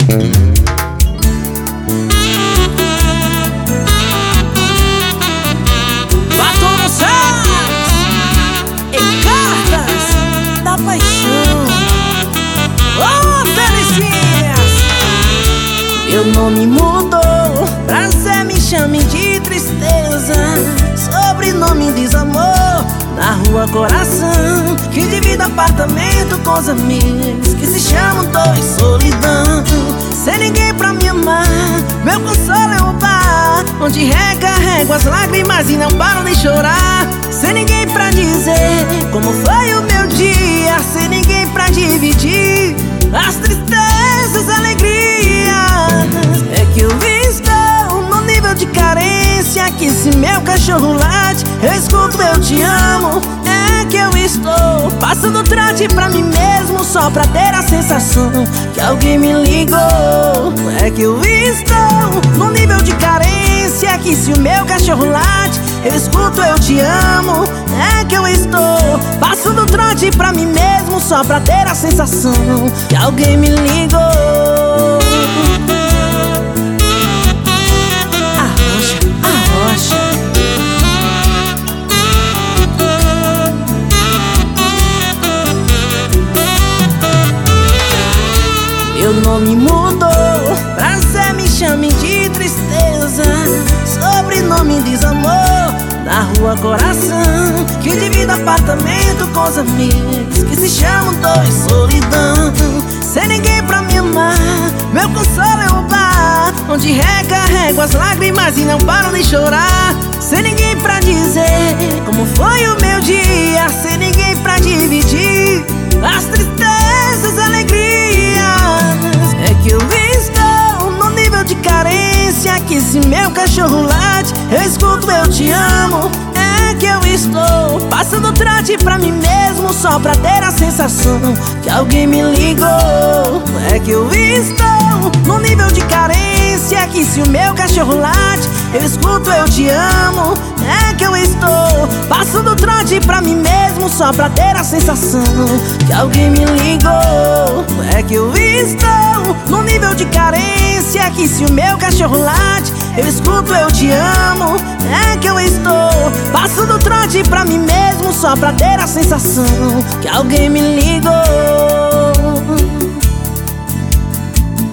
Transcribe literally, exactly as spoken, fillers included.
Batom Salles e Cartas da Paixão. Oh, Felicinhas! Meu nome mudou, prazer me chame de tristeza, sobrenome desamor, na rua coração, que divide apartamento com os amigos, que se chamam dois solidão. Sem ninguém pra me amar, meu consolo é o bar, onde recarrego as lágrimas e não paro de chorar. Sem ninguém pra dizer como foi o meu dia, sem ninguém pra dividir as tristezas, alegrias. É que eu estou no nível de carência, que se meu cachorro late, eu escuto eu te amo. É que eu estou passando trote pra mim mesmo, só pra ter a sensação que alguém me ligou. É que eu estou no nível de carência, que se o meu cachorro late, eu escuto eu te amo. É que eu estou passando trote pra mim mesmo, só pra ter a sensação que alguém me ligou. Arrocha, arrocha. Meu nome mudou, prazer me chame de tristeza, sobrenome desamor, na rua coração, que divide apartamento com os amigos, que se chamam dois solidão. Sem ninguém pra me amar, meu consolo é o bar, onde recarrego as lágrimas e não paro de chorar. Sem ninguém pra dizer como foi o meu dia, sem ninguém pra dividir as tristezas, alegrias. É que eu estou no nível de carência, que se meu cachorro late, eu escuto eu te amo. É que eu estou passando trote pra mim mesmo, só pra ter a sensação que alguém me ligou. É que eu estou no nível de carência, que se o meu cachorro late, eu escuto eu te amo. É que eu estou passando trote pra mim mesmo, só pra ter a sensação que alguém me ligou. É que eu estou no nível de carência, que se o meu cachorro late, eu escuto eu te amo. É que eu estou passando trote pra mim mesmo, só pra ter a sensação que alguém me ligou.